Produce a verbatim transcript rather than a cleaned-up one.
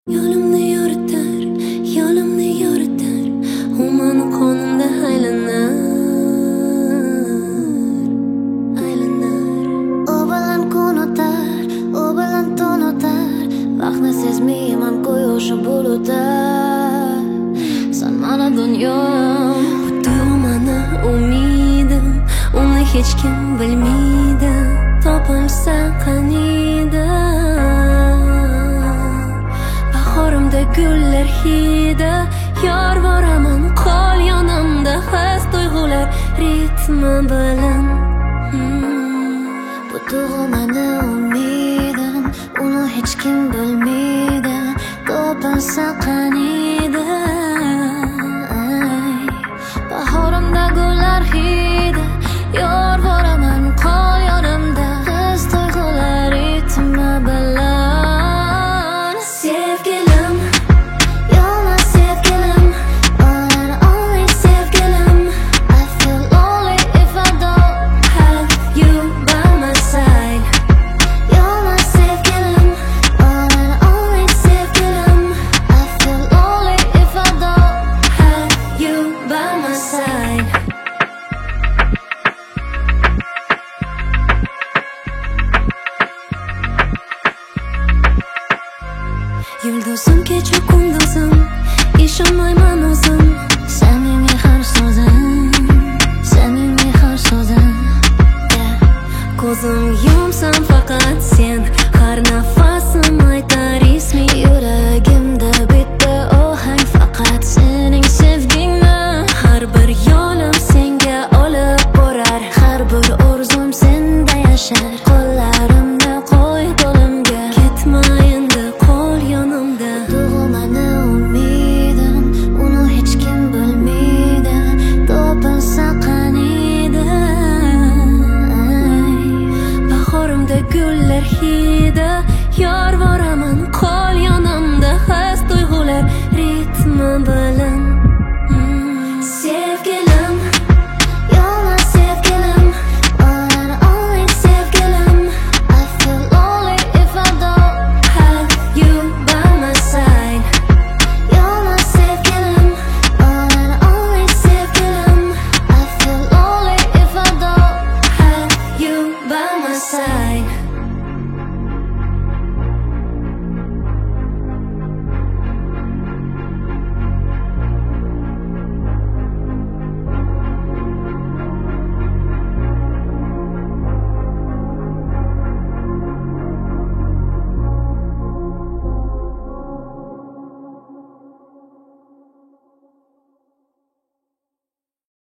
Yo'limni yoritar, yo'limni yoritar, u meni qonimda aylanar, aylanar. U bilan kun o'tar, u bilan tun o'tar, vaqtni sezmayman quyoshi bulutar. Sen mana dunyoyim, Bu tuyg'u meni umidim, uni hech kim bilmaydi, topilsa qaniydi. Bahorimda gullar hidi, yor boraman qol yonimda, his tuyg'ular ritmi bilan. hmm. bu tuyg'u meni umidim, uni hech kim bilmaydi, topilsa qaniydi. Bahorimda gullar hidi, yor boraman qol yonimda, his tuyg'ular ritmi bilan. Sevgilim, You're my sevgilim, one and only sevgilim. I feel lonely if I don't have you by my side. You're my sevgilim, one and only sevgilim. I feel lonely if I don't Have you by my side. Yulduzim kecha kunduzim, ishonmayman o'zim. Samimiy har so'zim, samimiy har so'zim. Ko'zim yumsam faqat sen, har nafasim aytar isming.